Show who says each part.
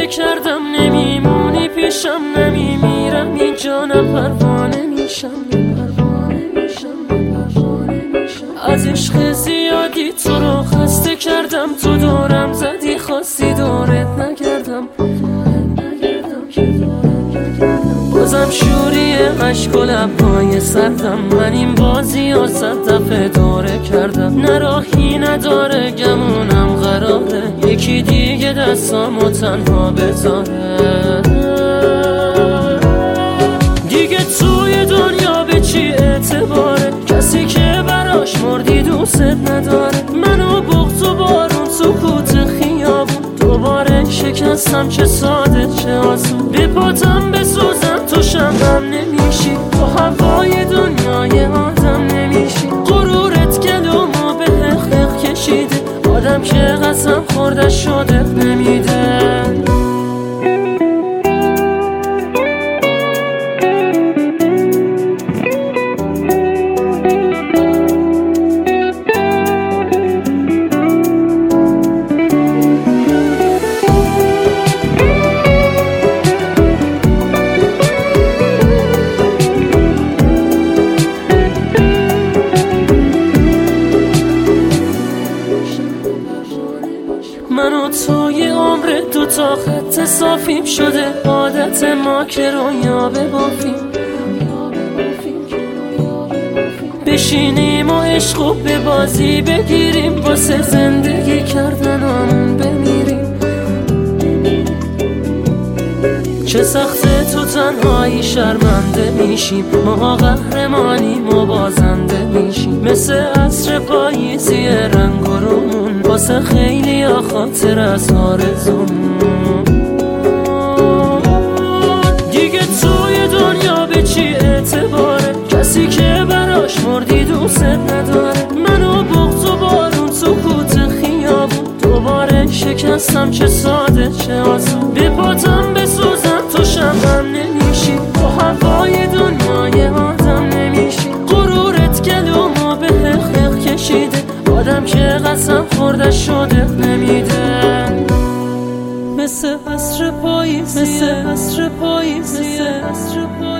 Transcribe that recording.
Speaker 1: دیوونه کردم نمیمونی پیشم، نمیمیرم اینجا، نه پروانه میشم، از عشق زیادی تو رو خسته کردم، تو دورم زدی خواستی دورت نگردم، بازم شوری عشق و لبهای سردم، من این بازی و 100 دفعه دوره کردم، نه راهی نداره گمونم قراره یکی دیگه دستامو تنها بذاره، دیگه توی دنیا به چی اعتباره کسی که براش مردی دوست نداره، منو بغض و بارون سکوت خیابون دوباره شکستم، چه ساده چه آسون به پاتم بسوزم تو شمعم نمیشی، تو هوای دنیای آدم نمیشی، غرورت گلومو به حق کشیده، آدم که قسم خورده شده نمیده. من و توی عمر دوتا خط صافیم شده، عادت ما که رویا ببافیم، بشینیم و عشق و به بازی بگیریم، واسه زندگی کردنمون بمیریم، چه سخته تو تنهایی شرمنده میشیم، ما قهرمانیم و بازنده میشیم، مثل عصر پاییزی رنگ و رومون، واسه خیلی ها خاطر از آرزومون، دیگه توی دنیا به چی اعتباره کسی که براش مردی دوست نداره، منو بغض و بارون سکوت خیابون دوباره شکستم، چه ساده چه آسون به پاتم بسوزم تو شمعم نمیشی، تو هوای دنیای آدم نمیشی، غرورت گلومو به حق کشیده، آدم که قسم خورده شده نمیده، مثل عصر پاییزی، مثل عصر پاییزی، مثل عصر پاییزی.